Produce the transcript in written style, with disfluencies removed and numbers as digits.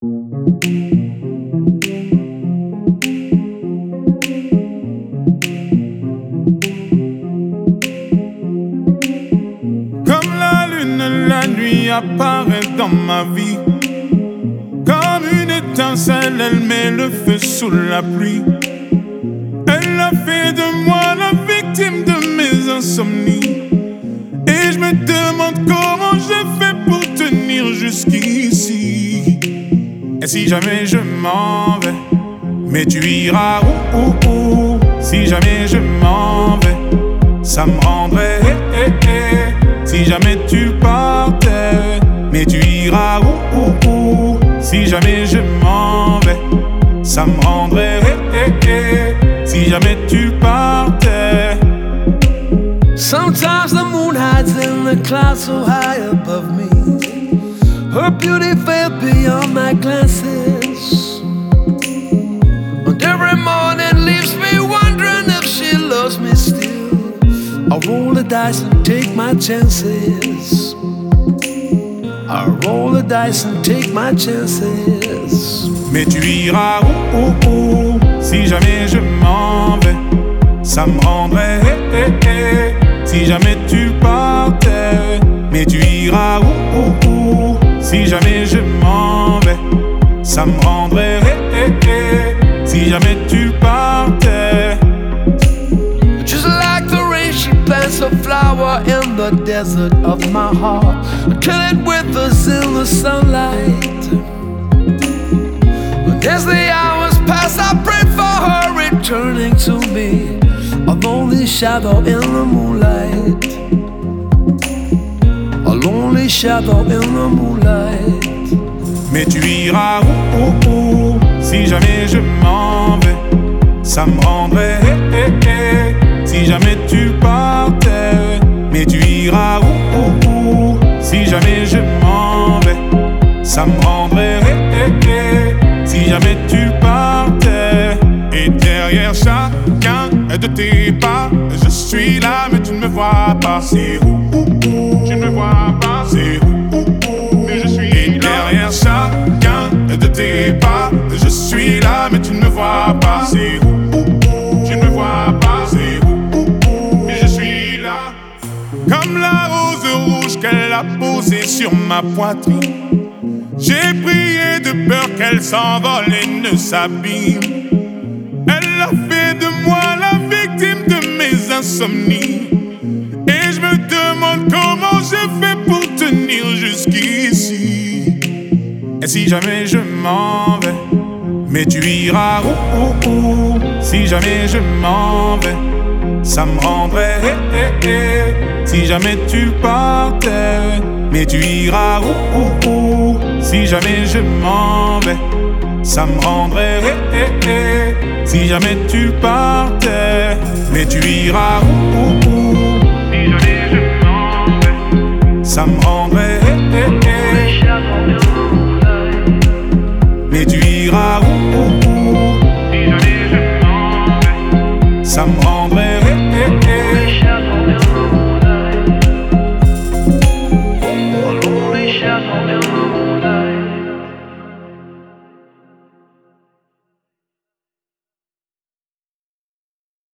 Comme la lune, la nuit apparaît dans ma vie. Comme une étincelle, elle met le feu sous la pluie. Elle a fait de moi la victime de mes insomnies. Et je me demande comment j'ai fait pour tenir jusqu'ici. Et si jamais je m'en vais, mais tu iras où? Si jamais je m'en vais, ça me rendrait Si jamais tu partais, mais tu iras où? Si jamais je m'en vais, ça me rendrait Si jamais tu partais. Sometimes the moon hides in the clouds so high above me. Her beauty fell beyond my glances. And every morning leaves me wondering if she loves me still. I roll the dice and take my chances. I roll the dice and take my chances. Mais tu iras où? Si jamais je m'en vais, ça me rendrait Si jamais tu partais, mais tu iras où? Si jamais je m'en vais, ça me rendrait Si jamais tu partais. Just like the rain, she plants a flower in the desert of my heart, till it withers in the sunlight. But as the hours pass, I pray for her returning to me, a lonely shadow in the moonlight. A lonely shadow in the moonlight. Mais tu iras où? Si jamais je m'en vais, ça me rendrait Si jamais tu partais, mais tu iras où? Si jamais je m'en vais, ça me rendrait Si jamais tu partais. Et derrière chacun de tes pas, je suis là mais tu ne me vois pas. C'est où? Tu ne me vois pas. C'est où? Mais je suis là. Et derrière chacun de tes pas, je suis là mais tu ne me vois pas. C'est où? Tu ne me vois pas. C'est où? Mais je suis là. Comme la rose rouge qu'elle a posée sur ma poitrine, j'ai prié de peur qu'elle s'envole et ne s'abîme. Elle a fait de moi la victime de mes insomnies. Et je me demande comment j'ai fait pour tenir jusqu'ici. Et si jamais je m'en vais, mais tu iras où? Si jamais je m'en vais, ça me rendrait Si jamais tu partais, mais tu iras où? Si jamais je m'en vais, ça me rendrait Si jamais tu partais, mais tu iras où?